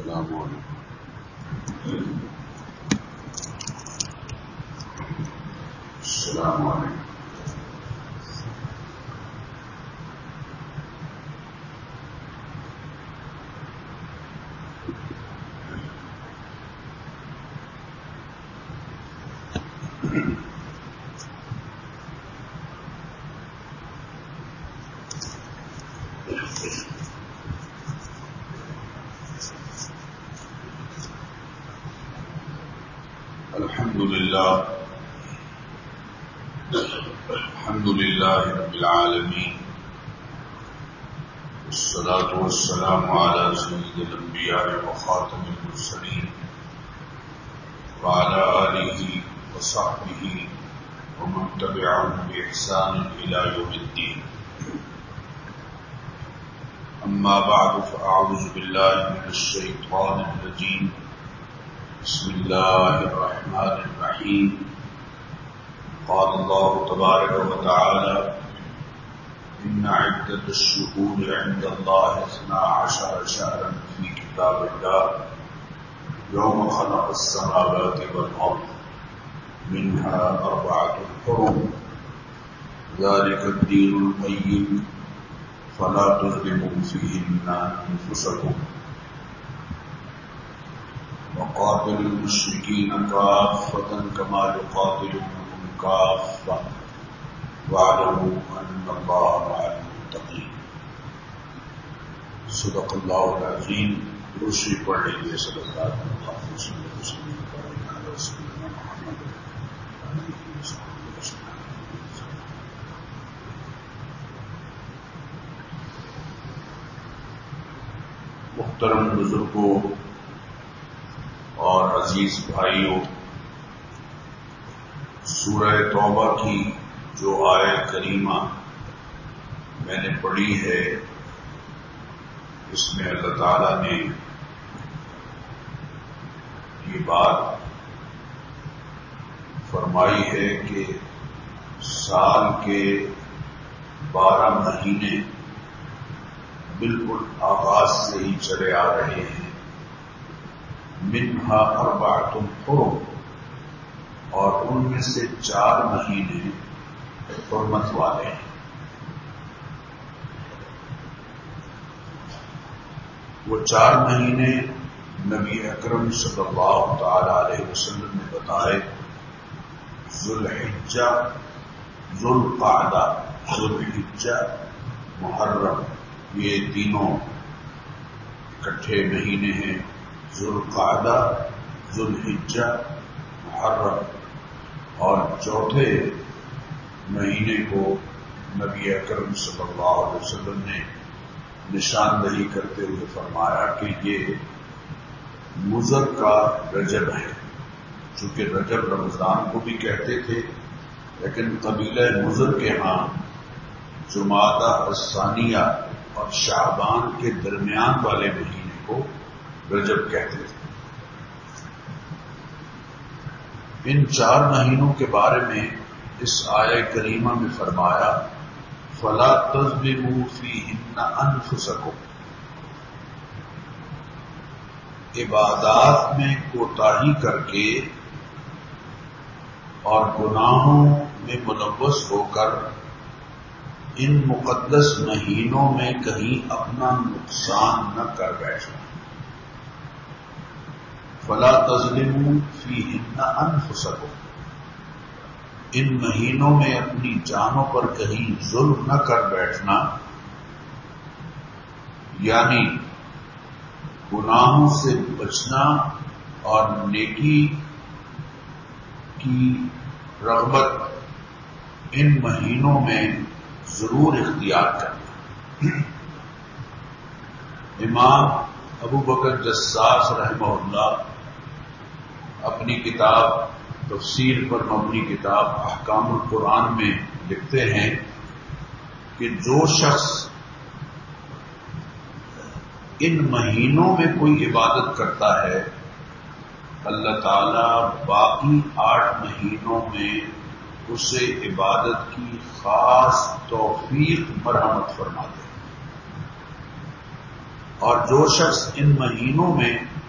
السلام علیکم. السلام علیکم. الحمد لله رب العالمين والصلاة والسلام على سيد الأنبياء وخاتم المرسلين وعلى آله وصحبه ومن تبعهم بإحسان إلى يوم الدين. أما بعد فأعوذ بالله من الشيطان الرجيم. بسم الله الرحمن الرحيم. قال الله تبارك وتعالى: إن عدة الشهور عند الله 12 شهرا في كتاب الله يوم خلق السماوات والأرض منها 4 حرم ذلك الدين القيم فلا تظلموا فيهن أنفسكم وقاتلوا المشركين كافة كما يقاتلونكم كافة واعلموا أن الله مع المتقين. صدق اللہ العظیم. روشی پڑھ لیجیے. صلی اللہ علیہ وسلم. محترم بزرگوں اور عزیز بھائیوں، سورہ توبہ کی جو آیت کریمہ میں نے پڑھی ہے، اس میں اللہ تعالیٰ نے یہ بات فرمائی ہے کہ سال کے 12 مہینے بالکل آغاز سے ہی چلے آ رہے ہیں. منہا 4 حرم، اور ان میں سے 4 مہینے حرمت والے ہیں. وہ 4 مہینے نبی اکرم صلی اللہ تعالی علیہ وسلم نے بتائے: ذوالحجہ، ذوالقعدہ، ذوالحجہ، محرم، یہ تینوں اکٹھے مہینے ہیں. ذوالقعدہ، ذوالحجہ، محرم، اور چوتھے مہینے کو نبی اکرم صلی اللہ علیہ وسلم نے نشاندہی کرتے ہوئے فرمایا کہ یہ مضر کا رجب ہے. چونکہ رجب رمضان کو بھی کہتے تھے، لیکن قبیلہ مضر کے ہاں جمادہ الثانیہ اور شعبان کے درمیان والے مہینے کو رجب کہتے تھے. ان 4 مہینوں کے بارے میں اس آیہ کریمہ میں فرمایا: فلا تظلموا فیہن انفسکم. عبادات میں کوتاہی کر کے اور گناہوں میں ملوث ہو کر ان مقدس مہینوں میں کہیں اپنا نقصان نہ کر بیٹھنا. فلا تظلموا فیہن انفسکم، ان مہینوں میں اپنی جانوں پر کہیں ظلم نہ کر بیٹھنا، یعنی گناہوں سے بچنا اور نیکی کی رغبت ان مہینوں میں ضرور اختیار کرنا. امام ابو بکر جساس رحمہ اللہ اپنی کتاب تفسیر پر مبنی کتاب احکام القرآن میں لکھتے ہیں کہ جو شخص ان مہینوں میں کوئی عبادت کرتا ہے، اللہ تعالی باقی 8 مہینوں میں اسے عبادت کی خاص توفیق مرحمت فرماتے ہیں. اور جو شخص ان مہینوں میں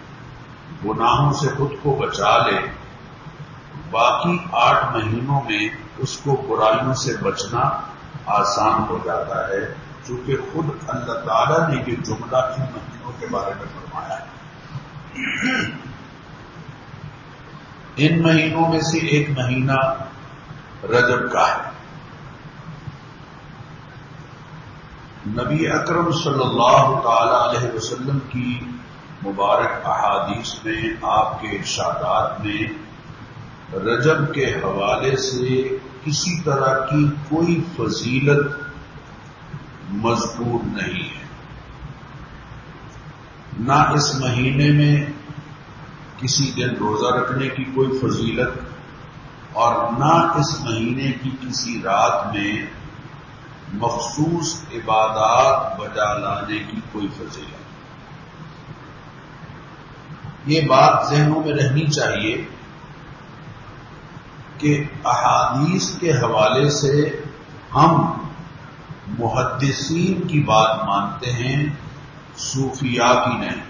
گناہوں سے خود کو بچا لے، باقی 8 مہینوں میں اس کو برائیوں سے بچنا آسان ہو جاتا ہے، چونکہ خود اللہ تعالیٰ نے یہ جملہ ان مہینوں کے بارے میں فرمایا ہے۔ ان مہینوں میں سے ایک مہینہ رجب کا ہے۔ نبی اکرم صلی اللہ تعالی علیہ وسلم کی مبارک احادیث میں آپ کے ارشادات میں رجب کے حوالے سے کسی طرح کی کوئی فضیلت مذکور نہیں ہے۔ نہ اس مہینے میں کسی دن روزہ رکھنے کی کوئی فضیلت، اور نہ اس مہینے کی کسی رات میں مخصوص عبادات بجا لانے کی کوئی فضیلت۔ یہ بات ذہنوں میں رہنی چاہیے کہ احادیث کے حوالے سے ہم محدثین کی بات مانتے ہیں، صوفیاء کی نہیں۔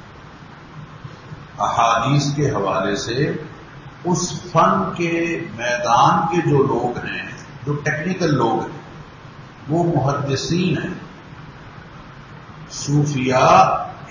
احادیث کے حوالے سے اس فن کے میدان کے جو لوگ ہیں، جو ٹیکنیکل لوگ ہیں، وہ محدثین ہیں۔ صوفیاء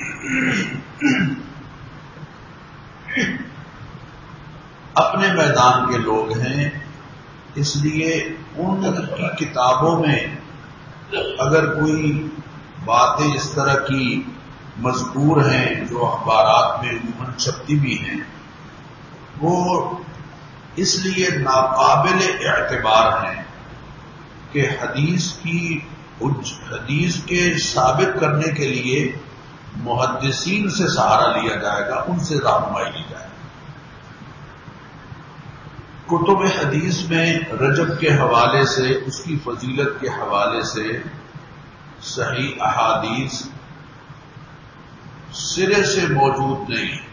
اپنے میدان کے لوگ ہیں، اس لیے ان کی کتابوں میں اگر کوئی باتیں اس طرح کی مذکور ہیں جو اخبارات میں عموماً چھپتی بھی ہیں، وہ اس لیے ناقابل اعتبار ہیں کہ حدیث کے ثابت کرنے کے لیے محدثین سے سہارا لیا جائے گا، ان سے رہنمائی لی جائے گی۔ کتب حدیث میں رجب کے حوالے سے، اس کی فضیلت کے حوالے سے صحیح احادیث سرے سے موجود نہیں ہے۔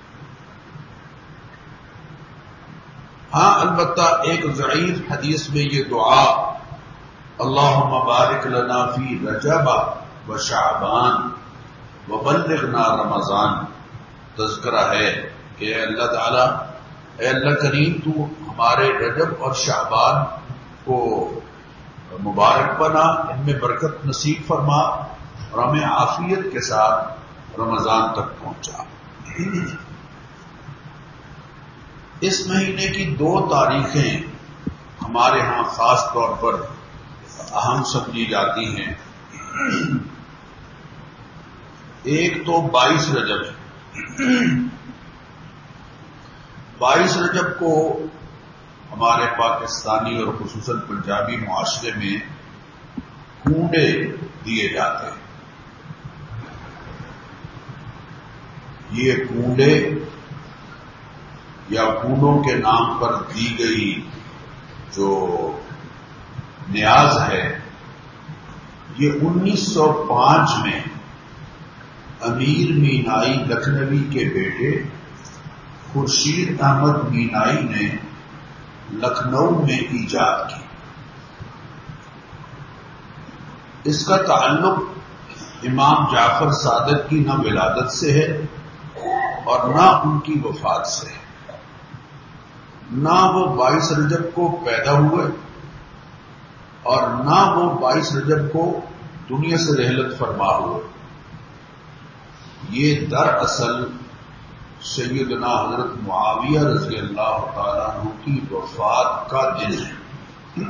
ہاں البتہ ایک ضعیف حدیث میں یہ دعا اللہم بارک لنا فی رجب و شعبان وبلغنا رمضان تذکرہ ہے کہ اے اللہ تعالی، اے اللہ کریم، تو ہمارے رجب اور شعبان کو مبارک بنا، ان میں برکت نصیب فرما اور ہمیں عافیت کے ساتھ رمضان تک پہنچا۔ اس مہینے کی 2 تاریخیں ہمارے ہاں خاص طور پر اہم سمجھی جاتی ہیں۔ ایک تو 22 رجب ہے۔ 22 رجب کو ہمارے پاکستانی اور خصوصاً پنجابی معاشرے میں کنڈے دیے جاتے ہیں۔ یہ کنڈے یا کنڈوں کے نام پر دی گئی جو نیاز ہے، یہ 1905 میں امیر مینائی لکھنوی کے بیٹے خورشید احمد مینائی نے لکھنؤ میں ایجاد کی۔ اس کا تعلق امام جعفر صادق کی نہ ولادت سے ہے اور نہ ان کی وفات سے ہے، نہ وہ 22 رجب کو پیدا ہوئے اور نہ وہ 22 رجب کو دنیا سے رحلت فرما ہوئے۔ یہ دراصل سیدنا حضرت معاویہ رضی اللہ تعالیٰ عنہ کی وفات کا دن ہے۔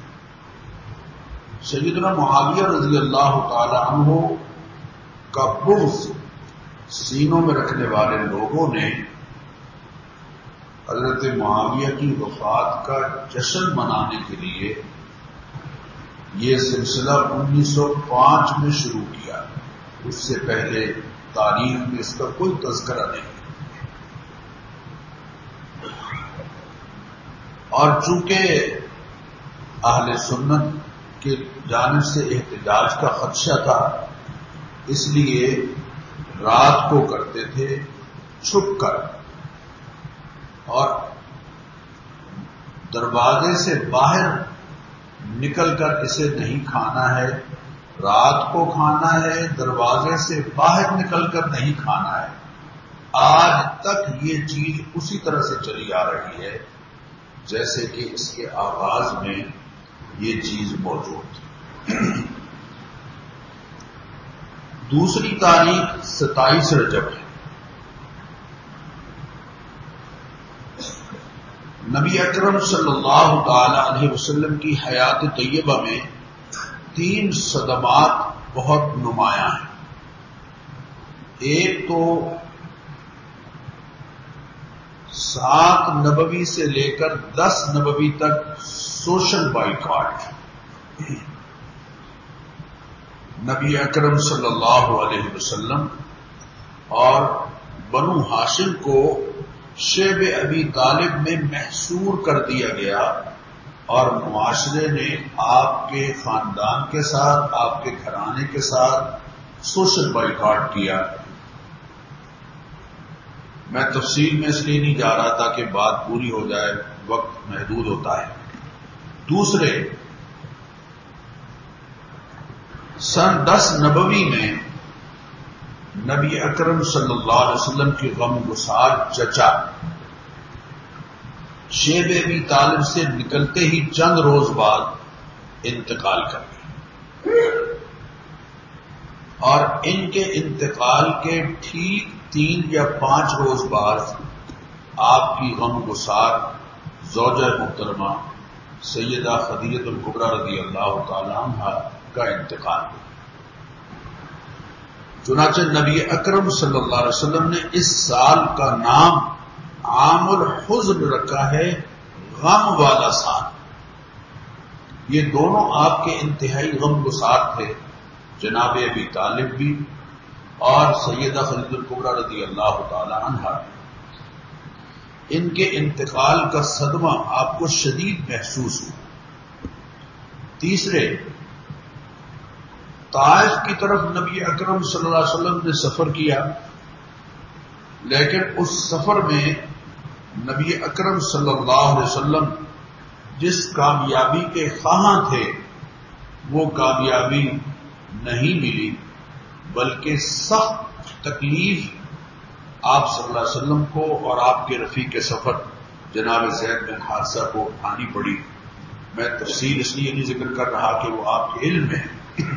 سیدنا معاویہ رضی اللہ تعالیٰ عنہ کا بغض سینوں میں رکھنے والے لوگوں نے حضرت معاویہ کی وفات کا جشن منانے کے لیے یہ سلسلہ 1905 میں شروع کیا۔ اس سے پہلے تاریخ میں اس کا کوئی تذکرہ نہیں۔ اور چونکہ اہل سنت کی جانب سے احتجاج کا خدشہ تھا، اس لیے رات کو کرتے تھے چھپ کر، اور دروازے سے باہر نکل کر اسے نہیں کھانا ہے، رات کو کھانا ہے، دروازے سے باہر نکل کر نہیں کھانا ہے۔ آج تک یہ چیز اسی طرح سے چلی آ رہی ہے جیسے کہ اس کے آغاز میں یہ چیز موجود تھی۔ دوسری تاریخ 27 رجب ہے۔ نبی اکرم صلی اللہ تعالی علیہ وسلم کی حیات طیبہ میں 3 صدمات بہت نمایاں ہیں۔ ایک تو 7 نبوی سے لے کر 10 نبوی تک سوشل بائیکاٹ۔ نبی اکرم صلی اللہ علیہ وسلم اور بنو ہاشم کو شیب ابی طالب میں محصور کر دیا گیا اور معاشرے نے آپ کے خاندان کے ساتھ، آپ کے گھرانے کے ساتھ سوشل بائیکاٹ کیا۔ میں تفصیل میں اس لیے نہیں جا رہا تھا کہ بات پوری ہو جائے، وقت محدود ہوتا ہے۔ دوسرے، سن 10 نبوی میں نبی اکرم صلی اللہ علیہ وسلم کی غم گسار چچا شیب ابی طالب سے نکلتے ہی چند روز بعد انتقال کر گئے، اور ان کے انتقال کے ٹھیک 3 یا 5 روز بعد آپ کی غم گسار زوجہ محترمہ سیدہ خدیجہ الکبریٰ رضی اللہ تعالی عنہا کا انتقال ہوا۔ چنانچہ نبی اکرم صلی اللہ علیہ وسلم نے اس سال کا نام عام الحزن رکھا ہے، غم والا سال۔ یہ دونوں آپ کے انتہائی غم گسار تھے، جناب ابی طالب بھی اور سیدہ خدیجہ الکبریٰ رضی اللہ تعالی عنہا۔ ان کے انتقال کا صدمہ آپ کو شدید محسوس ہوا۔ تیسرے، طائف کی طرف نبی اکرم صلی اللہ علیہ وسلم نے سفر کیا، لیکن اس سفر میں نبی اکرم صلی اللہ علیہ وسلم جس کامیابی کے خواہاں تھے وہ کامیابی نہیں ملی، بلکہ سخت تکلیف آپ صلی اللہ علیہ وسلم کو اور آپ کے رفیق سفر جناب زید بن حارثہ کو اٹھانی پڑی۔ میں تفصیل اس لیے نہیں ذکر کر رہا کہ وہ آپ کے علم میں ہے۔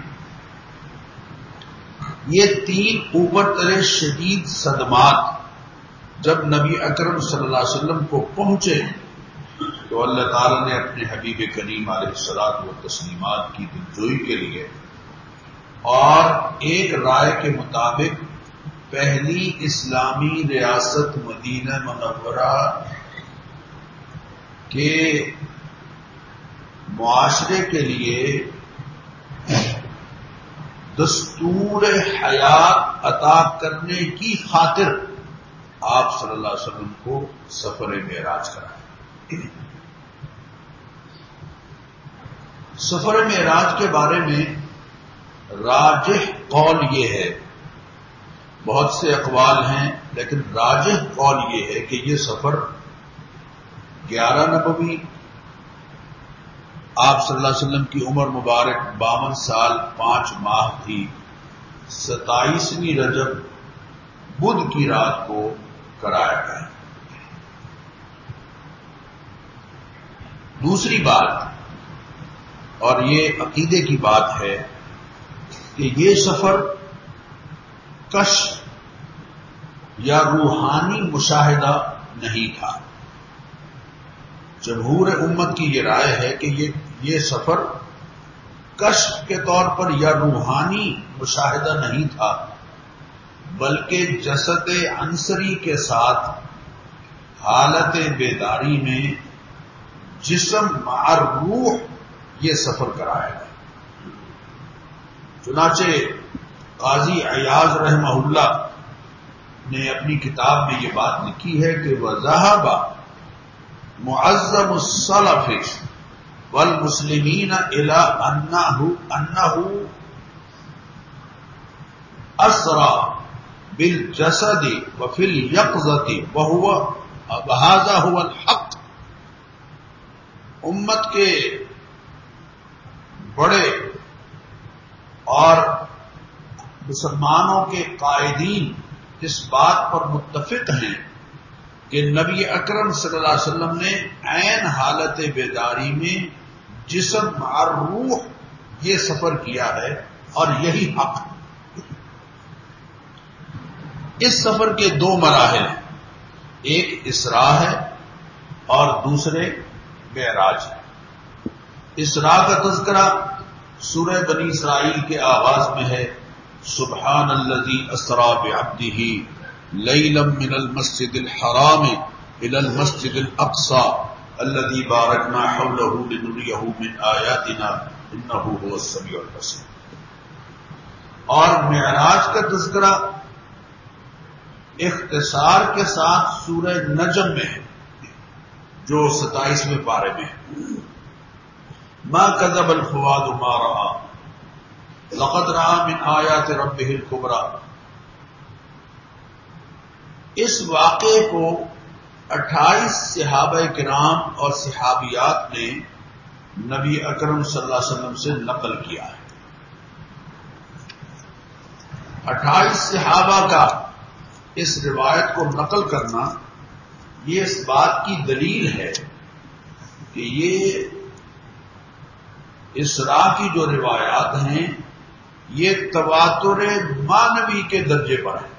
یہ 3 اوپر تلے شدید صدمات جب نبی اکرم صلی اللہ علیہ وسلم کو پہنچے تو اللہ تعالی نے اپنے حبیب کریم علیہ الصلوۃ والتسلیمات کی دلجوئی کے لیے اور ایک رائے کے مطابق پہلی اسلامی ریاست مدینہ منورہ کے معاشرے کے لیے دستور حیات عطا کرنے کی خاطر آپ صلی اللہ علیہ وسلم کو سفر معراج کرایا۔ سفر معراج کے بارے میں راجح قول یہ ہے، بہت سے اقوال ہیں لیکن راجح قول یہ ہے کہ یہ سفر 11 نبوی، آپ صلی اللہ علیہ وسلم کی عمر مبارک 52 سال 5 ماہ تھی، 27ویں رجب بدھ کی رات کو کرایا گیا۔ دوسری بات، اور یہ عقیدے کی بات ہے کہ یہ سفر کشف یا روحانی مشاہدہ نہیں تھا۔ جمہور امت کی یہ رائے ہے کہ یہ سفر کشف کے طور پر یا روحانی مشاہدہ نہیں تھا، بلکہ جسد عنصری کے ساتھ حالت بیداری میں جسم مع روح یہ سفر کرایا گیا۔ چنانچہ قاضی عیاض رحمہ اللہ نے اپنی کتاب میں یہ بات لکھی ہے کہ وَذَهَبَ معظم السلف والمسلمین الى انه اسرى بالجسد وفي اليقظة وهذا هو الحق۔ امت کے بڑے اور مسلمانوں کے قائدین اس بات پر متفق ہیں کہ نبی اکرم صلی اللہ علیہ وسلم نے عین حالت بیداری میں جسم اور روح یہ سفر کیا ہے اور یہی حق ہے۔ اس سفر کے دو مراحل ہیں، ایک اسراء ہے اور دوسرے معراج ہے۔ اسراء کا تذکرہ سورہ بنی اسرائیل کے آغاز میں ہے، سبحان الذی اسری بعبدہ لیلا من المسجد الحرام الى المسجد الاقصى الذي باركنا حوله لنريه من آیاتنا انه هو السمیع البصیر۔ اور معراج کا تذکرہ اختصار کے ساتھ سورہ نجم میں ہے جو 27ویں پارے میں ہے، ما کذب الفؤاد ما رأى لقد رأى من آیات ربه الکبریٰ۔ اس واقعے کو 28 صحابہ کرام اور صحابیات نے نبی اکرم صلی اللہ علیہ وسلم سے نقل کیا ہے۔ 28 صحابہ کا اس روایت کو نقل کرنا یہ اس بات کی دلیل ہے کہ یہ اسراء کی جو روایات ہیں یہ تواتر معنوی کے درجے پر ہیں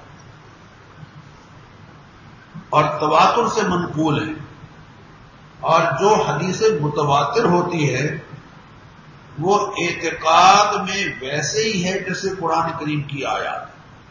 اور تواتر سے منقول ہے، اور جو حدیث متواتر ہوتی ہے وہ اعتقاد میں ویسے ہی ہے جیسے قرآن کریم کی آیات۔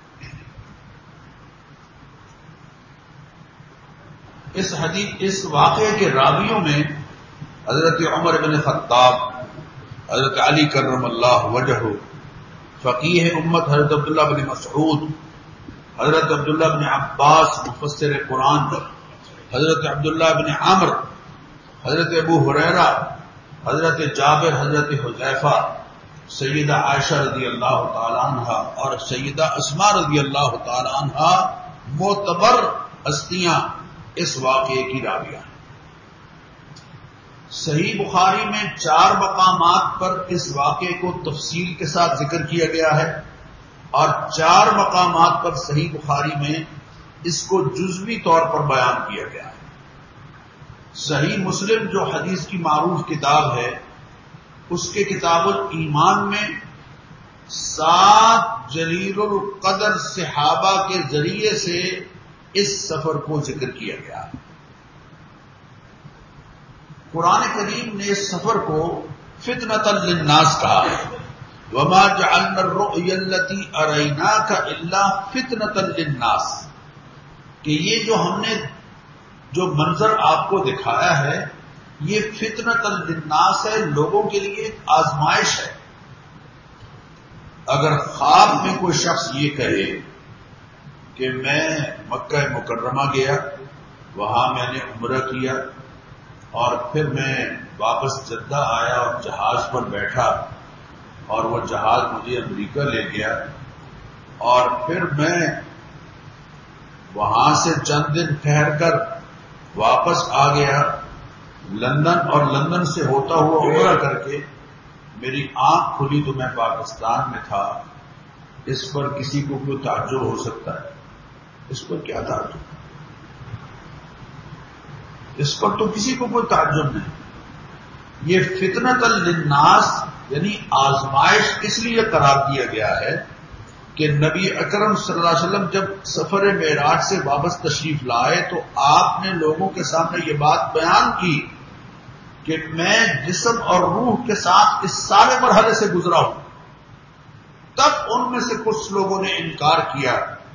اس واقعے کے راویوں میں حضرت عمر بن خطاب، حضرت علی کرم اللہ وجہہ، فقیہ امت حضرت عبداللہ بن مسعود، حضرت عبداللہ بن عباس مفسر قرآن، حضرت عبداللہ بن عمر، حضرت ابو ہریرہ، حضرت جابر، حضرت حذیفہ، سیدہ عائشہ رضی اللہ تعالی عنہا اور سیدہ اسماء رضی اللہ تعالی عنہا معتبر ہستیاں اس واقعے کی راویہ ہیں۔ صحیح بخاری میں 4 مقامات پر اس واقعے کو تفصیل کے ساتھ ذکر کیا گیا ہے اور 4 مقامات پر صحیح بخاری میں اس کو جزوی طور پر بیان کیا گیا ہے۔ صحیح مسلم جو حدیث کی معروف کتاب ہے اس کے کتاب الایمان میں 7 جلیل القدر صحابہ کے ذریعے سے اس سفر کو ذکر کیا گیا ہے۔ قرآن کریم نے اس سفر کو فتنۃ للناس کہا ہے، وما جعلنا الرؤيا التي اريناك الا فتنۃ للناس، کہ یہ جو ہم نے جو منظر آپ کو دکھایا ہے یہ فتنۃ للناس ہے، لوگوں کے لیے ایک آزمائش ہے۔ اگر خواب میں کوئی شخص یہ کہے کہ میں مکہ مکرمہ گیا، وہاں میں نے عمرہ کیا اور پھر میں واپس جدہ آیا اور جہاز پر بیٹھا اور وہ جہاز مجھے امریکہ لے گیا اور پھر میں وہاں سے چند دن ٹھہر کر واپس آ گیا لندن اور لندن سے ہوتا ہوا عمرہ کر کے میری آنکھ کھلی تو میں پاکستان میں تھا، اس پر کسی کو کوئی تعجب ہو سکتا ہے؟ اس پر کیا تعجب؟ اس پر تو کسی کو کوئی تعجب نہیں۔ یہ فتنۃ للناس یعنی آزمائش اس لیے قرار دیا گیا ہے کہ نبی اکرم صلی اللہ علیہ وسلم جب سفر معراج سے واپس تشریف لائے تو آپ نے لوگوں کے سامنے یہ بات بیان کی کہ میں جسم اور روح کے ساتھ اس سارے مرحلے سے گزرا ہوں۔ تب ان میں سے کچھ لوگوں نے انکار کیا،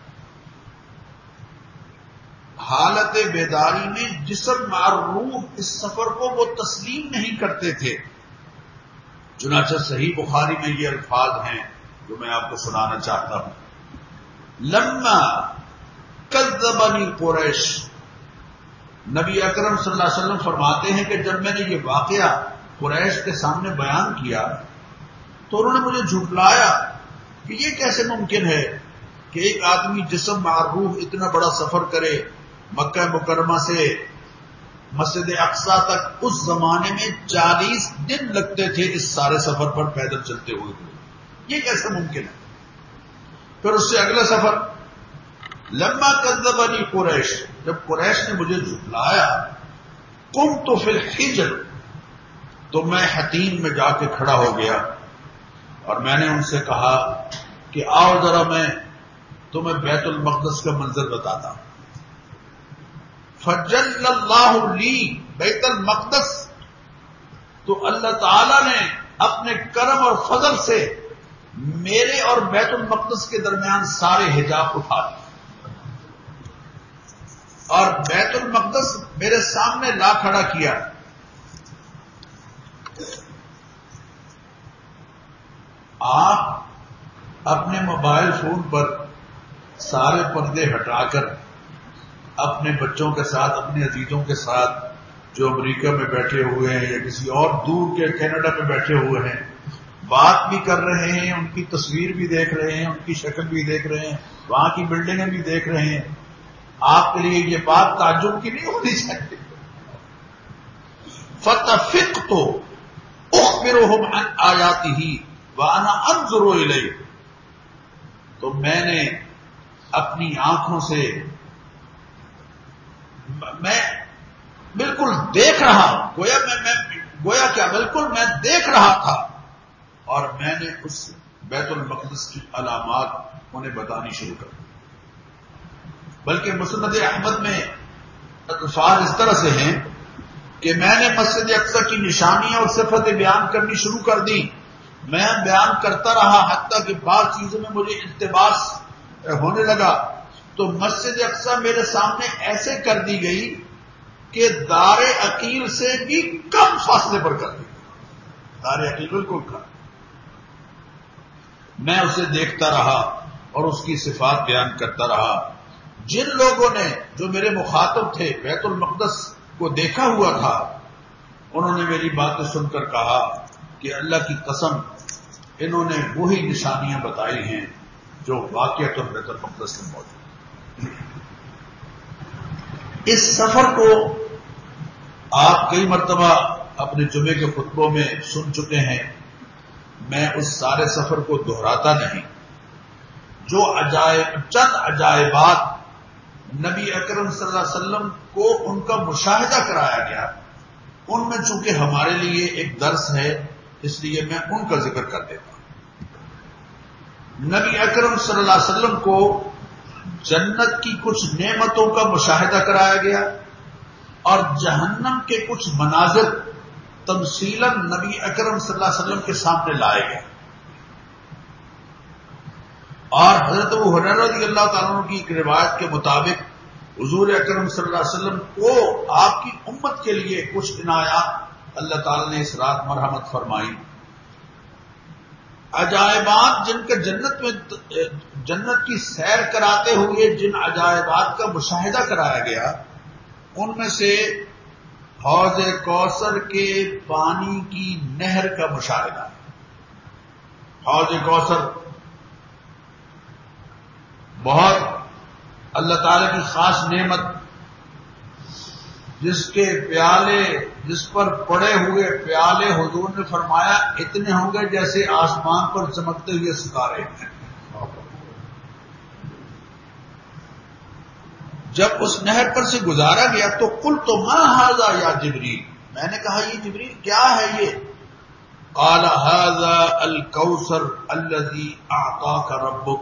حالت بیداری میں جسم اور روح اس سفر کو وہ تسلیم نہیں کرتے تھے۔ چنانچہ صحیح بخاری میں یہ الفاظ ہیں جو میں آپ کو سنانا چاہتا ہوں۔ لما کذبنی قریش، نبی اکرم صلی اللہ علیہ وسلم فرماتے ہیں کہ جب میں نے یہ واقعہ قریش کے سامنے بیان کیا تو انہوں نے مجھے جھٹلایا کہ یہ کیسے ممکن ہے کہ ایک آدمی جسم اور روح اتنا بڑا سفر کرے مکہ مکرمہ سے مسجد اقصیٰ تک۔ اس زمانے میں 40 دن لگتے تھے اس سارے سفر پر پیدل چلتے ہوئے، یہ کیسے ممکن ہے؟ پھر اس سے اگلا سفر لما کذبنی قریش، جب قریش نے مجھے جھٹلایا، قمت فی الحجر، تو میں حتیم میں جا کے کھڑا ہو گیا اور میں نے ان سے کہا کہ آؤ ذرا میں تمہیں بیت المقدس کا منظر بتاتا ہوں۔ فجل اللہ لی بیت المقدس، تو اللہ تعالی نے اپنے کرم اور فضل سے میرے اور بیت المقدس کے درمیان سارے حجاب اٹھا لیے اور بیت المقدس میرے سامنے لا کھڑا کیا۔ آپ اپنے موبائل فون پر سارے پردے ہٹا کر اپنے بچوں کے ساتھ، اپنے عزیزوں کے ساتھ جو امریکہ میں بیٹھے ہوئے ہیں یا کسی اور دور کے کینیڈا میں بیٹھے ہوئے ہیں، بات بھی کر رہے ہیں، ان کی تصویر بھی دیکھ رہے ہیں، ان کی شکل بھی دیکھ رہے ہیں، وہاں کی بلڈنگیں بھی دیکھ رہے ہیں۔ آپ کے لیے یہ بات تعجب کی نہیں ہونی چاہیے۔ فَتَفِقْتُ أُخْبِرُهُمْ عَنْ آيَاتِهِ وَأَنَا أَنظُرُ إِلَيْهِ، تو میں نے اپنی آنکھوں سے، میں بالکل دیکھ رہا ہوں، گویا کیا بالکل میں دیکھ رہا تھا، اور میں نے اس بیت المقدس کی علامات انہیں بتانی شروع کر دی۔ بلکہ مسند احمد میں الفاظ اس طرح سے ہیں کہ میں نے مسجد اقصی کی نشانیاں اور صفتیں بیان کرنی شروع کر دی۔ میں بیان کرتا رہا حتیٰ کہ بعض چیزوں میں مجھے التباس ہونے لگا، تو مسجد اقصی میرے سامنے ایسے کر دی گئی کہ دار عقیل سے بھی کم فاصلے پر کر دی۔ دار عقیل بالکل کم۔ میں اسے دیکھتا رہا اور اس کی صفات بیان کرتا رہا۔ جن لوگوں نے، جو میرے مخاطب تھے، بیت المقدس کو دیکھا ہوا تھا، انہوں نے میری باتیں سن کر کہا کہ اللہ کی قسم، انہوں نے وہی نشانیاں بتائی ہیں جو واقعۃ بیت المقدس میں موجود ہیں۔ اس سفر کو آپ کئی مرتبہ اپنے جمعے کے خطبوں میں سن چکے ہیں، میں اس سارے سفر کو دہراتا نہیں۔ جو چند عجائبات نبی اکرم صلی اللہ علیہ وسلم کو ان کا مشاہدہ کرایا گیا، ان میں چونکہ ہمارے لیے ایک درس ہے، اس لیے میں ان کا ذکر کر دیتا ہوں۔ نبی اکرم صلی اللہ علیہ وسلم کو جنت کی کچھ نعمتوں کا مشاہدہ کرایا گیا اور جہنم کے کچھ مناظر تمثیلاً نبی اکرم صلی اللہ علیہ وسلم کے سامنے لائے گئے، اور حضرت ابو ہریرہ رضی اللہ تعالیٰ عنہ کی ایک روایت کے مطابق حضور اکرم صلی اللہ علیہ وسلم کو آپ کی امت کے لیے کچھ عنایات اللہ تعالیٰ نے اس رات مرحمت فرمائی۔ عجائبات جن کے جنت کی سیر کراتے ہوئے جن عجائبات کا مشاہدہ کرایا گیا، ان میں سے حوض کوثر کے پانی کی نہر کا مشاہدہ۔ حوض کوثر بہت اللہ تعالی کی خاص نعمت، جس کے پیالے، جس پر پڑے ہوئے پیالے حضور نے فرمایا اتنے ہوں گے جیسے آسمان پر چمکتے ہوئے ستارے ہیں۔ جب اس نہر پر سے گزارا گیا تو قلت ما ھذا یا جبریل، میں نے کہا یہ جبریل کیا ہے یہ؟ قال ھذا الکوثر الذی اعطاک ربک،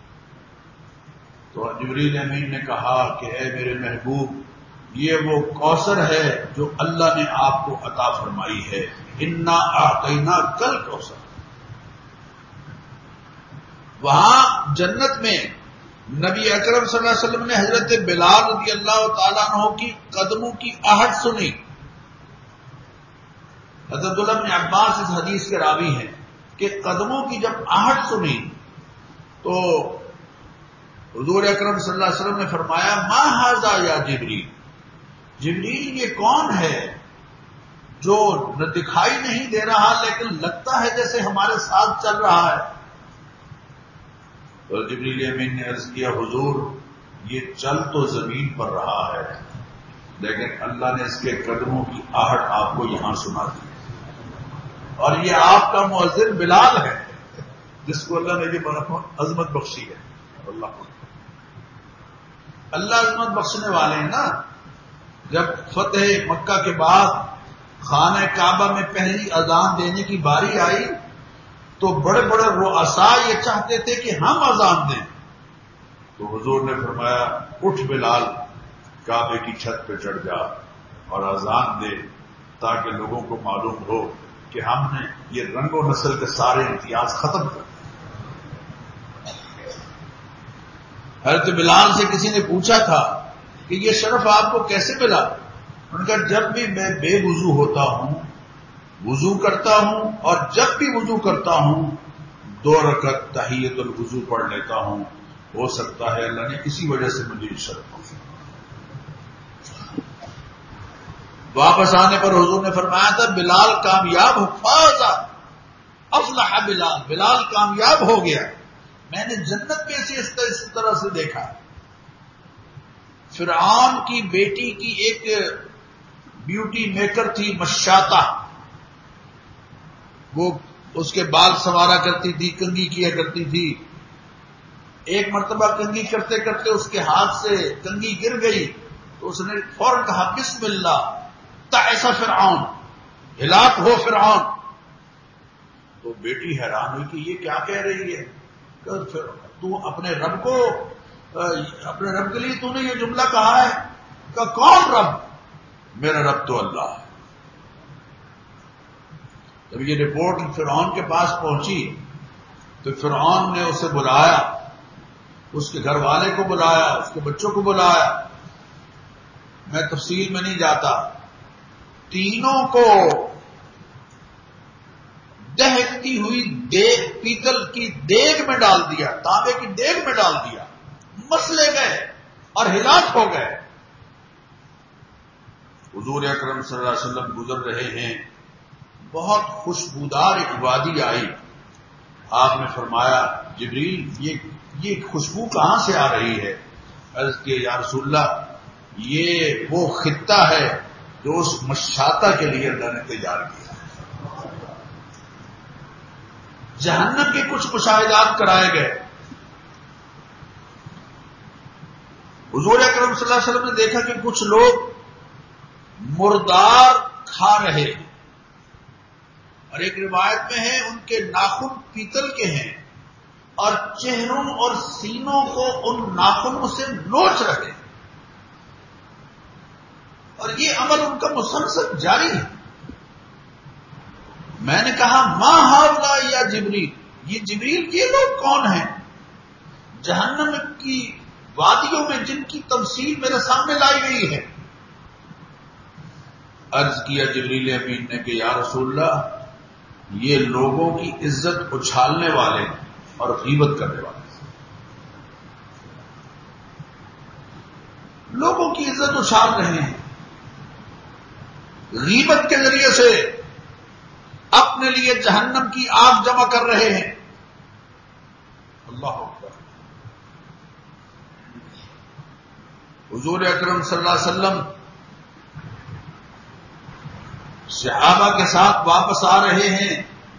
تو جبریل امین نے کہا کہ اے میرے محبوب، یہ وہ کوثر ہے جو اللہ نے آپ کو عطا فرمائی ہے۔ انا اعطیناک الکوثر۔ وہاں جنت میں نبی اکرم صلی اللہ علیہ وسلم نے حضرت بلال رضی اللہ تعالیٰ عنہ کی قدموں کی آہٹ سنی۔ حضرت عبداللہ بن عباس اس حدیث کے راوی ہیں کہ قدموں کی جب آہٹ سنی تو حضور اکرم صلی اللہ علیہ وسلم نے فرمایا ما ھذا یا جبریل، جبریل یہ کون ہے جو نہ دکھائی نہیں دے رہا لیکن لگتا ہے جیسے ہمارے ساتھ چل رہا ہے؟ تو جبریل امین نے عرض کیا حضور یہ چل تو زمین پر رہا ہے لیکن اللہ نے اس کے قدموں کی آہٹ آپ کو یہاں سنا دی، اور یہ آپ کا مؤذن بلال ہے جس کو اللہ نے یہ عظمت بخشی ہے۔ اللہ اللہ عظمت بخشنے والے ہیں نا. جب فتح مکہ کے بعد خانہ کعبہ میں پہلی اذان دینے کی باری آئی تو بڑے بڑے رؤساء یہ چاہتے تھے کہ ہم اذان دیں. تو حضور نے فرمایا اٹھ بلال، کعبے کی چھت پہ چڑھ جا اور اذان دے تاکہ لوگوں کو معلوم ہو کہ ہم نے یہ رنگ و نسل کے سارے امتیاز ختم کر دیے. حضرت بلال سے کسی نے پوچھا تھا کہ یہ شرف آپ کو کیسے ملا؟ ان کا جب بھی میں بے وضو ہوتا ہوں وضو کرتا ہوں اور جب بھی وضو کرتا ہوں 2 رکعت تحیت الوضو پڑھ لیتا ہوں. ہو سکتا ہے اللہ نے اسی وجہ سے مجھے یہ شرف پہنچا. واپس آنے پر حضور نے فرمایا تھا بلال کامیاب ہو، فاز افلح بلال، بلال کامیاب ہو گیا. میں نے جنت میں سے اس طرح سے دیکھا. فرعون کی بیٹی کی ایک بیوٹی میکر تھی مشاطہ، وہ اس کے بال سنوارا کرتی تھی، کنگھی کیا کرتی تھی. ایک مرتبہ کنگھی کرتے کرتے اس کے ہاتھ سے کنگھی گر گئی تو اس نے فوراً کہا بسم اللہ تعس فرعون، ہلاک ہو فرعون. تو بیٹی حیران ہوئی کہ یہ کیا کہہ رہی ہے، کہ تو اپنے رب کے لیے تو نے یہ جملہ کہا ہے؟ کہ کون رب؟ میرا رب تو اللہ ہے. جب یہ رپورٹ فرعون کے پاس پہنچی تو فرعون نے اسے بلایا، اس کے گھر والے کو بلایا، اس کے بچوں کو بلایا. میں تفصیل میں نہیں جاتا. تینوں کو دہتی ہوئی پیتل کی دیگ میں ڈال دیا، تانبے کی دیگ میں ڈال دیا، مسلے گئے اور ہلاک ہو گئے. حضور اکرم صلی اللہ علیہ وسلم گزر رہے ہیں، بہت خوشبودار ایک وادی آئی. آپ نے فرمایا جبریل یہ خوشبو کہاں سے آ رہی ہے؟ عرض کیا یا رسول اللہ یہ وہ خطہ ہے جو اس مشاطہ کے لیے اللہ نے تیار کیا. جہنم کے کچھ مشاہدات کرائے گئے. حضور اکرم صلی اللہ علیہ وسلم نے دیکھا کہ کچھ لوگ مردار کھا رہے ہیں، اور ایک روایت میں ہے ان کے ناخن پیتل کے ہیں اور چہروں اور سینوں کو ان ناخنوں سے نوچ رہے ہیں، اور یہ عمل ان کا مسلسل جاری ہے. میں نے کہا ما ہاؤلا یا جبریل، یہ جبریل یہ لوگ کون ہیں؟ جہنم کی وادیوں میں جن کی تمثیل میرے سامنے لائی گئی ہے. عرض کیا جبریل امین نے کہ یا رسول اللہ یہ لوگوں کی عزت اچھالنے والے اور غیبت کرنے والے. لوگوں کی عزت اچھال رہے ہیں، غیبت کے ذریعے سے اپنے لیے جہنم کی آگ جمع کر رہے ہیں. اللہ اکبر. حضور اکرم صلی اللہ علیہ وسلم صحابہ کے ساتھ واپس آ رہے ہیں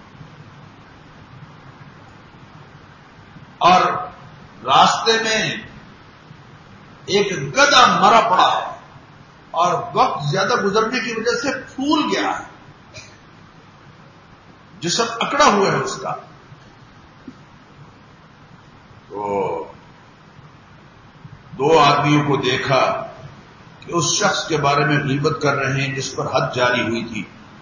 اور راستے میں ایک گدھا مرا پڑا ہے اور وقت زیادہ گزرنے کی وجہ سے پھول گیا ہے، جسم اکڑا ہوا ہے اس کا. تو 2 آدمیوں کو دیکھا کہ اس شخص کے بارے میں غیبت کر رہے ہیں جس پر حد جاری ہوئی تھی.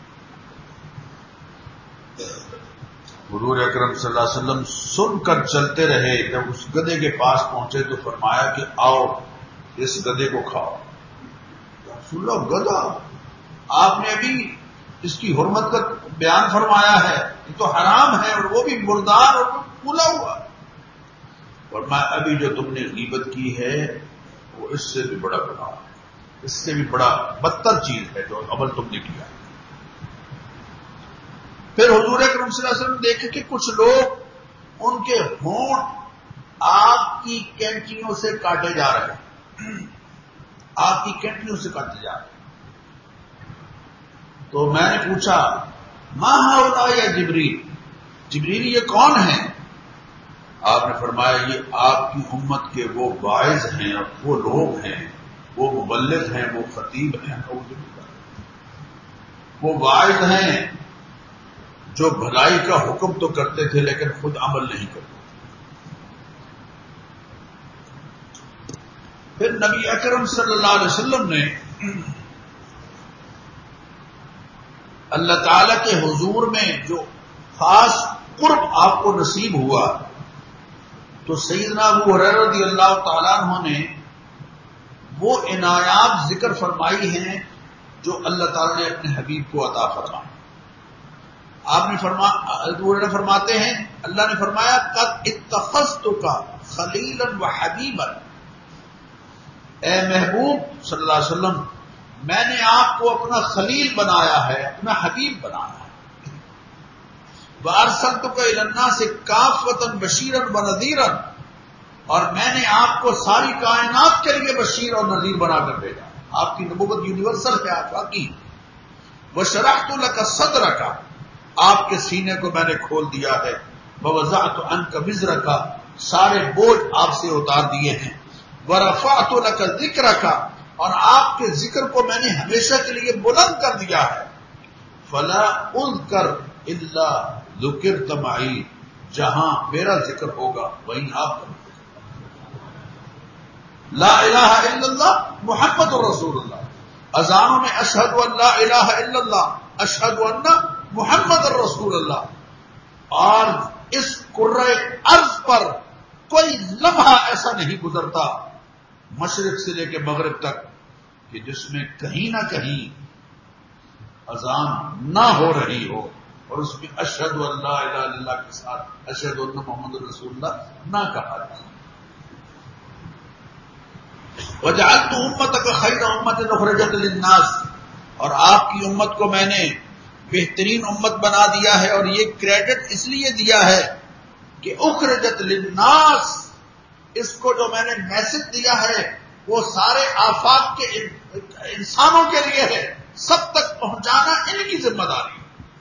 حضور اکرم صلی اللہ علیہ وسلم سن کر چلتے رہے. جب اس گدھے کے پاس پہنچے تو فرمایا کہ آؤ اس گدھے کو کھاؤ. رسول اللہ گدھا؟ آپ نے ابھی اس کی حرمت کا بیان فرمایا ہے، یہ تو حرام ہے اور وہ بھی مردار اور پھولا ہوا. فرمایا ابھی جو تم نے غیبت کی ہے وہ اس سے بھی بڑا گناہ ہے، اس سے بھی بڑا بدتر چیز ہے جو عمل تم نے کیا. پھر حضور اکرم صلی اللہ علیہ وسلم دیکھے کہ کچھ لوگ ان کے ہونٹ آگ کی کینٹیوں سے کاٹے جا رہے ہیں، آگ کی کینٹیوں سے کاٹے جا رہے ہیں. تو میں نے پوچھا ما ہؤلاء یا جبریل، جبریل یہ کون ہیں؟ آپ نے فرمایا یہ آپ کی امت کے وہ واعظ ہیں، وہ لوگ ہیں، وہ مبلغ ہیں، وہ خطیب ہیں، وہ واعظ ہیں جو بھلائی کا حکم تو کرتے تھے لیکن خود عمل نہیں کرتے. پھر نبی اکرم صلی اللہ علیہ وسلم نے اللہ تعالی کے حضور میں جو خاص قرب آپ کو نصیب ہوا تو سیدنا ابو ہریرہ رضی اللہ تعالیٰ عنہ نے وہ عنایات ذکر فرمائی ہیں جو اللہ تعالیٰ نے اپنے حبیب کو عطا فرمائی. آپ نے ابو ہریرہ فرماتے ہیں اللہ نے فرمایا قد اتخذتک خلیلا وحبیبا، اے محبوب صلی اللہ علیہ وسلم میں نے آپ کو اپنا خلیل بنایا ہے، اپنا حبیب بنایا ہے. وارسلتک الی الناس کافۃ بشیرا ونذیرا، اور میں نے آپ کو ساری کائنات کے لیے بشیر اور نذیر بنا کر بھیجا. آپ کی نبوت یونیورسل ہے، آفاقی. وشرحت لک صدرک، آپ کے سینے کو میں نے کھول دیا ہے. ووضعت عنک وزرک، سارے بوجھ آپ سے اتار دیے ہیں. ورفعت لک ذکرک، اور آپ کے ذکر کو میں نے ہمیشہ کے لیے بلند کر دیا ہے. فلا اذکر الا ذکرت معی، جہاں میرا ذکر ہوگا وہیں آپ کا. لا الہ الا اللہ محمد رسول اللہ، اذانوں میں اشہد ان لا الہ الا اللہ اشہد ان محمد رسول اللہ. اور اس کرۂ ارض پر کوئی لمحہ ایسا نہیں گزرتا مشرق سے لے کے مغرب تک کہ جس میں کہیں نہ کہیں اذان نہ ہو رہی ہو اور اس میں اشہد ان لا الہ الا اللہ کے ساتھ اشہد ان محمد رسول اللہ نہ کہا جائے. وجعلت امتک خیر امت اخرجت للناس، اور آپ کی امت کو میں نے بہترین امت بنا دیا ہے. اور یہ کریڈٹ اس لیے دیا ہے کہ اخرجت للناس، اس کو جو میں نے میسج دیا ہے وہ سارے آفاق کے انسانوں کے لیے ہے، سب تک پہنچانا ان کی ذمہ داری.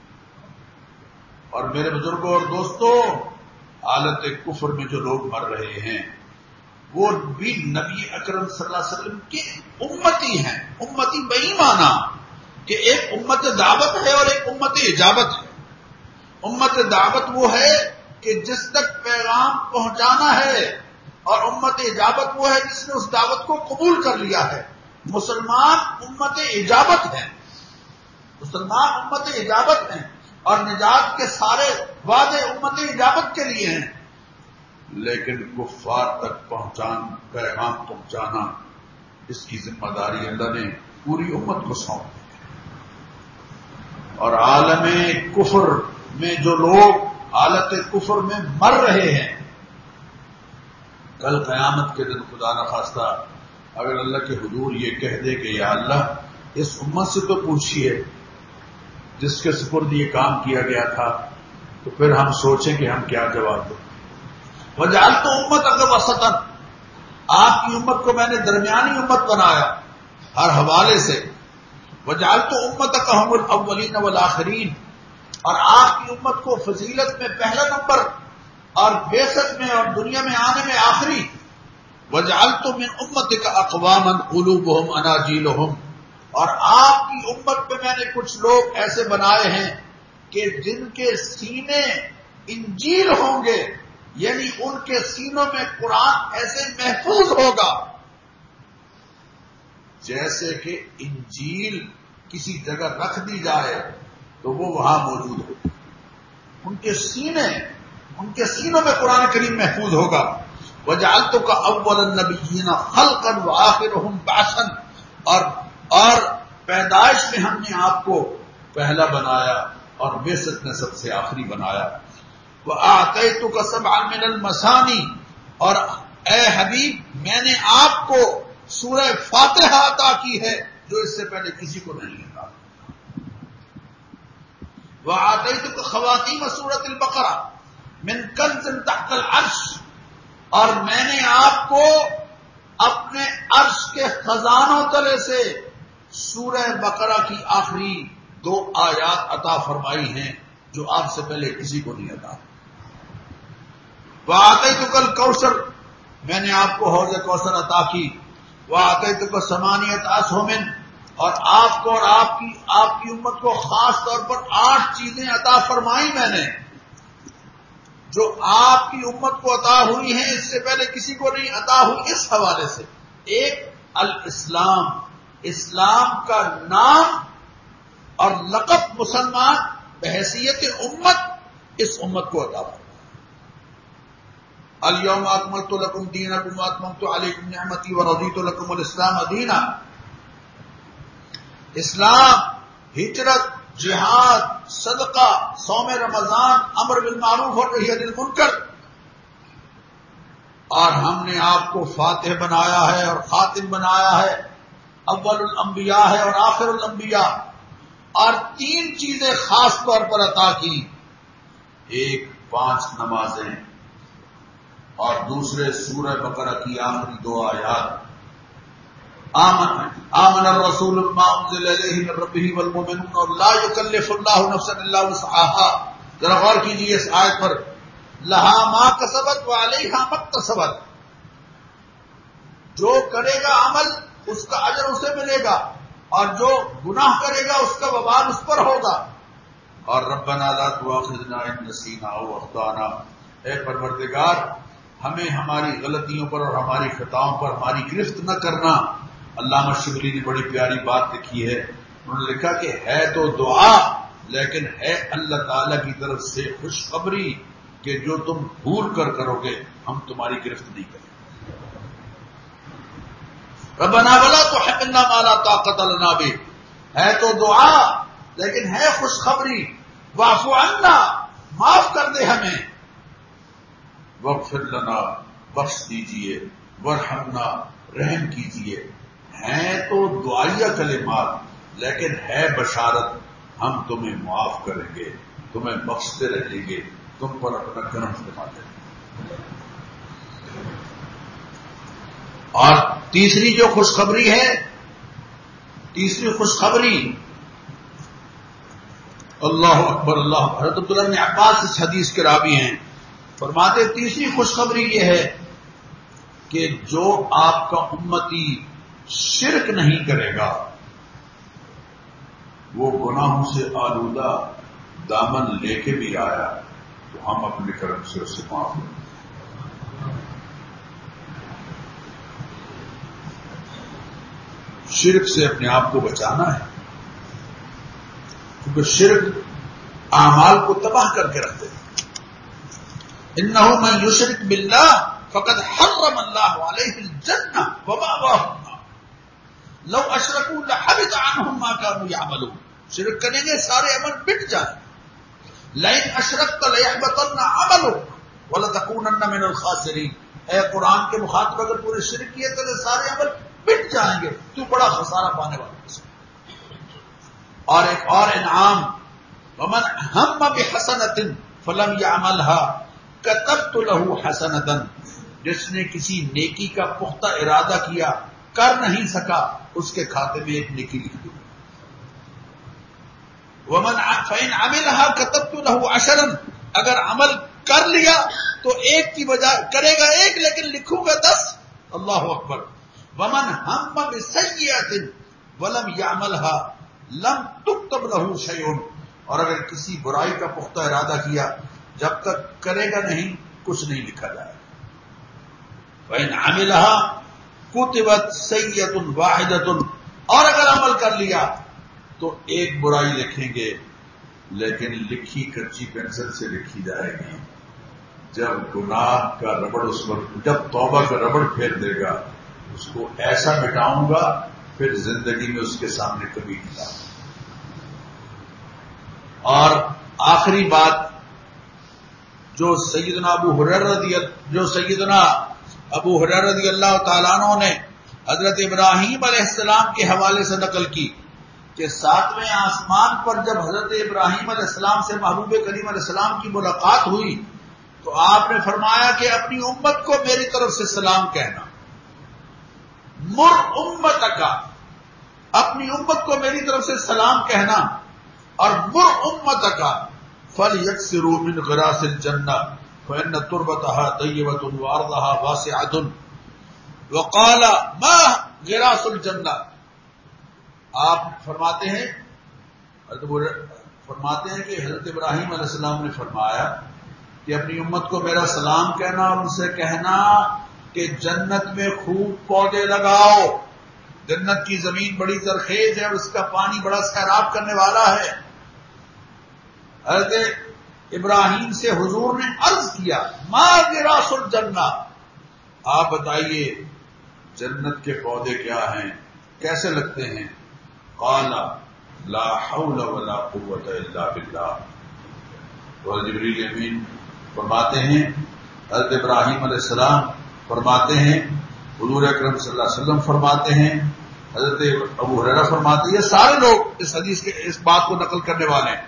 اور میرے بزرگوں اور دوستوں، حالت کفر میں جو لوگ مر رہے ہیں وہ بھی نبی اکرم صلی اللہ علیہ وسلم کے امتی ہیں. امتی بئی مانا کہ ایک امت دعوت ہے اور ایک امت اجابت ہے. امت دعوت وہ ہے کہ جس تک پیغام پہنچانا ہے، اور امت اجابت وہ ہے جس نے اس دعوت کو قبول کر لیا ہے. مسلمان امت اجابت ہیں، مسلمان امت اجابت ہیں، اور نجات کے سارے وعدے امت اجابت کے لیے ہیں. لیکن کفار تک پیغام پہنچانا، اس کی ذمہ داری اللہ نے پوری امت کو سونپ دی. اور عالم کفر میں جو لوگ حالت کفر میں مر رہے ہیں، کل قیامت کے دن خدا نخواستہ اگر اللہ کے حضور یہ کہہ دے کہ یا اللہ اس امت سے تو پوچھیے جس کے سپرد یہ کام کیا گیا تھا، تو پھر ہم سوچیں کہ ہم کیا جواب دیں. وجعلت امتک وسطا، آپ کی امت کو میں نے درمیانی امت بنایا ہر حوالے سے. وجعلت امتک هم الاولین والآخرین، اور آپ کی امت کو فضیلت میں پہلا نمبر اور بعثت میں اور دنیا میں آنے میں آخری. وجعلت من امتک اقواما قلوبهم اناجیلهم، اور آپ کی امت میں میں نے کچھ لوگ ایسے بنائے ہیں کہ جن کے سینے انجیل ہوں گے، یعنی ان کے سینوں میں قرآن ایسے محفوظ ہوگا جیسے کہ انجیل کسی جگہ رکھ دی جائے تو وہ وہاں موجود ہوگی. ان کے سینوں میں قرآن کریم محفوظ ہوگا. وجعلتک اول النبیین خلقا وآخرهم بعثا، اور پیدائش میں ہم نے آپ کو پہلا بنایا اور بعثت میں سب سے آخری بنایا. وآتیتک سبعا من المثانی، اور اے حبیب میں نے آپ کو سورہ فاتحہ عطا کی ہے جو اس سے پہلے کسی کو نہیں عطا. وآتیتک خواتیم سورۃ البقرہ من کنز تحت العرش، اور میں نے آپ کو اپنے عرش کے خزانوں تلے سے سورہ بقرہ کی آخری 2 آیات عطا فرمائی ہیں جو آپ سے پہلے کسی کو نہیں عطا. وَآتَيْتُكَ الْكَوْثَرَ، میں نے آپ کو حوض کوثر عطا کی. وَآتَيْتُكَ ثَمَانِيَةَ أَسْهُمٍ، اور آپ کو اور آپ کی امت کو خاص طور پر 8 چیزیں عطا فرمائی میں نے، جو آپ کی امت کو عطا ہوئی ہیں اس سے پہلے کسی کو نہیں عطا ہوئی. اس حوالے سے ایک الاسلام، اسلام کا نام اور لقب مسلمان بحیثیت امت اس امت کو عطا فرمائی. الیوم اکملت لکم دینکم واتممت علیکم نعمتی ورضیت لکم الاسلام دینا. اسلام، ہجرت، جہاد، صدقہ، صوم رمضان، امر بالمعروف اور نہی عن المنکر، اور ہم نے آپ کو فاتح بنایا ہے اور خاتم بنایا ہے، اول الانبیاء ہے اور آخر الانبیاء. اور 3 چیزیں خاص طور پر عطا کی، ایک 5 نمازیں اور دوسرے سورہ بقرہ کی آخری 2 آیات. آمن الرسول بما انزل الیہ من ربہ والمؤمنون لا یکلف اللہ نفسا الا وسعها. ذرا غور کیجیے اس آیت پر. لہا ما کسبت وعلیہا ما اکتسبت، جو کرے گا عمل اس کا اجر اسے ملے گا، اور جو گناہ کرے گا اس کا وبال اس پر ہوگا. اور ربنا لا تؤاخذنا ان نسینا او اخطانا، اے پروردگار ہمیں ہماری غلطیوں پر اور ہماری خطاؤں پر ہماری گرفت نہ کرنا. علامہ شبلی نے بڑی پیاری بات لکھی ہے، انہوں نے لکھا کہ ہے تو دعا لیکن ہے اللہ تعالی کی طرف سے خوشخبری کہ جو تم بھول کر کرو گے ہم تمہاری گرفت نہیں کریں. ربنا ولا تحملنا ما لا طاقت لنا به، ہے تو دعا لیکن ہے خوشخبری. واعف عنا، معاف کر دے ہمیں. واغفر لنا، بخش دیجئے. وارحمنا، رحم کیجئے. ہیں تو دعائیہ کلمات لیکن ہے بشارت، ہم تمہیں معاف کریں گے، تمہیں بخشتے رہیں گے، تم پر اپنا کرم فرما دیں گے. اور تیسری جو خوشخبری ہے، تیسری خوشخبری، اللہ اکبر اللہ، حضرت عبداللہ بن عباس اس حدیث کے راوی ہیں، فرماتے تیسری خوشخبری یہ ہے کہ جو آپ کا امتی شرک نہیں کرے گا وہ گناہوں سے آلودہ دامن لے کے بھی آیا تو ہم اپنے کرم سے اسے معاف کریں. شرک سے اپنے آپ کو بچانا ہے، کیونکہ شرک اعمال کو تباہ کر کے رکھ دیتا. انہ من یشرک باللہ فقد حرم اللہ علیہ الجنہ ومأواہ النار لو اشرکوا لحبط عنہم ما كانوا یعملون. شرک کریں گے سارے عمل مٹ جائیں. لئن اشرکت لیحبطن عملک ولتکونن من الخاسرین. اے قرآن کے مخاطب اگر پورے شرک کیے تو سارے عمل مٹ جائیں گے، تو بڑا خسارہ پانے والا. اور ایک اور انعام، ومن ہم بحسنۃ فلم یعملها کتبت له حسنۃ، جس نے کسی نیکی کا پختہ ارادہ کیا کر نہیں سکا اس کے کھاتے میں ایک نیکی لکھ دوں. ومن فإن عملها كتبت له عشرا، اگر عمل کر لیا تو ایک کی بجائے کرے گا ایک لیکن لکھوں گا 10. اللہ اکبر. ومن ہم بسیئۃ ولم یعملها لم تكتب له شیء، اور اگر کسی برائی کا پختہ ارادہ کیا جب تک کرے گا نہیں کچھ نہیں لکھا جائے. وإن عملها كتبت سیئۃ واحدۃ، اور اگر عمل کر لیا تو ایک برائی لکھیں گے لیکن لکھی کچی پینسل سے لکھی جائے گی. جب گناہ کا ربڑ اس وقت، جب توبہ کا ربڑ پھیر دے گا اس کو ایسا مٹاؤں گا پھر زندگی میں اس کے سامنے کبھی نہیں آؤں. اور آخری بات جو سیدنا ابو ہریرہ رضی اللہ تعالیٰ عنہ نے حضرت ابراہیم علیہ السلام کے حوالے سے نقل کی کہ 7ویں آسمان پر جب حضرت ابراہیم علیہ السلام سے محبوب کریم علیہ السلام کی ملاقات ہوئی تو آپ نے فرمایا کہ اپنی امت کو میری طرف سے سلام کہنا. مر امتک، اپنی امت کو میری طرف سے سلام کہنا. اور مر امتک فلیکثروا من غراس الجنہ، فإن تربتها طيبة وأرضها واسعة وقال ما غراس الجنة. آپ فرماتے ہیں کہ حضرت ابراہیم علیہ السلام نے فرمایا کہ اپنی امت کو میرا سلام کہنا اور ان سے کہنا کہ جنت میں خوب پودے لگاؤ. جنت کی زمین بڑی زرخیز ہے اور اس کا پانی بڑا سیراب کرنے والا ہے. حضرت ابراہیم سے حضور نے عرض کیا ما غراس الجنہ، آپ بتائیے جنت کے پودے کیا ہیں، کیسے لگتے ہیں؟ قال لا حول ولا قوت الا باللہ. اور جبریل امین فرماتے ہیں، حضرت ابراہیم علیہ السلام فرماتے ہیں، حضور اکرم صلی اللہ علیہ وسلم فرماتے ہیں، حضرت ابو ہریرہ فرماتے ہیں، یہ سارے لوگ اس حدیث کے اس بات کو نقل کرنے والے ہیں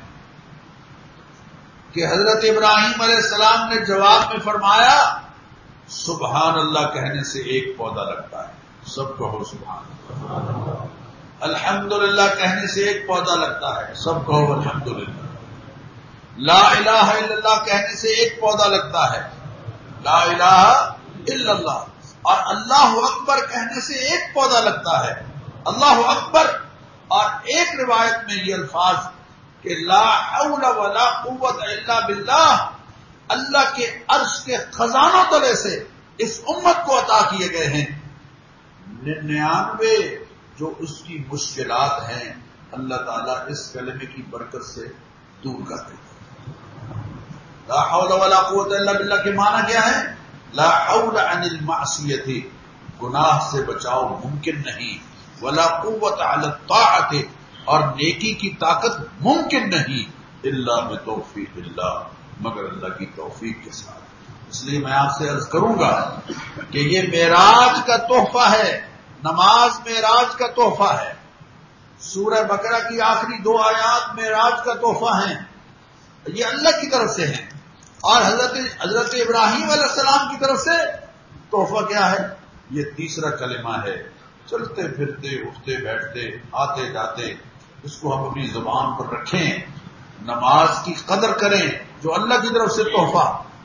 کہ حضرت ابراہیم علیہ السلام نے جواب میں فرمایا سبحان اللہ کہنے سے ایک پودا لگتا ہے. سب کہو سبحان اللہ. الحمدللہ کہنے سے ایک پودا لگتا ہے. سب کہو الحمدللہ. لا الہ الا اللہ کہنے سے ایک پودا لگتا ہے. لا الہ الا اللہ. اور اللہ اکبر کہنے سے ایک پودا لگتا ہے. اللہ اکبر. اور ایک روایت میں یہ الفاظ کہ لا حول ولا قوت الا باللہ اللہ کے عرش کے خزانوں تلے سے اس امت کو عطا کیے گئے ہیں. 99 جو اس کی مشکلات ہیں اللہ تعالیٰ اس کلمے کی برکت سے دور کر دیتا ہے. لا حول ولا قوت الا باللہ کے معنی کیا ہے؟ لا حول عن المعصیت، گناہ سے بچاؤ ممکن نہیں. ولا قوت علی الطاعت، اور نیکی کی طاقت ممکن نہیں. الا بتوفیق اللہ، مگر اللہ کی توفیق کے ساتھ. اس لیے میں آپ سے عرض کروں گا کہ یہ معراج کا تحفہ ہے. نماز معراج کا تحفہ ہے. سورہ بقرہ کی آخری 2 آیات معراج کا تحفہ ہیں. یہ اللہ کی طرف سے ہیں. اور حضرت ابراہیم علیہ السلام کی طرف سے تحفہ کیا ہے؟ یہ تیسرا کلمہ ہے. چلتے پھرتے اٹھتے بیٹھتے آتے جاتے اس کو ہم اپنی زبان پر رکھیں. نماز کی قدر کریں جو اللہ کی طرف سے تحفہ.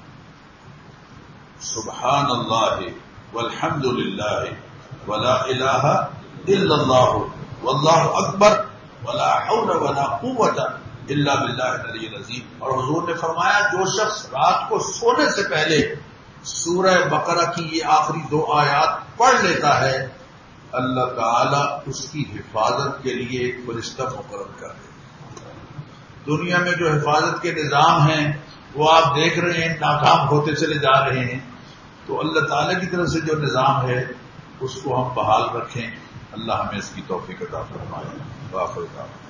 سبحان اللہ والحمد للہ ولا الہ الا اللہ واللہ اکبر ولا حول ولا قوت الا باللہ العلی العظیم. اور حضور نے فرمایا جو شخص رات کو سونے سے پہلے سورہ بقرہ کی یہ آخری 2 آیات پڑھ لیتا ہے اللہ تعالی اس کی حفاظت کے لیے ایک فرشتہ مقرر کر دے. دنیا میں جو حفاظت کے نظام ہیں وہ آپ دیکھ رہے ہیں ناکام ہوتے چلے جا رہے ہیں. تو اللہ تعالی کی طرف سے جو نظام ہے اس کو ہم بحال رکھیں. اللہ ہمیں اس کی توفیق عطا فرمائے. واخر دعوانا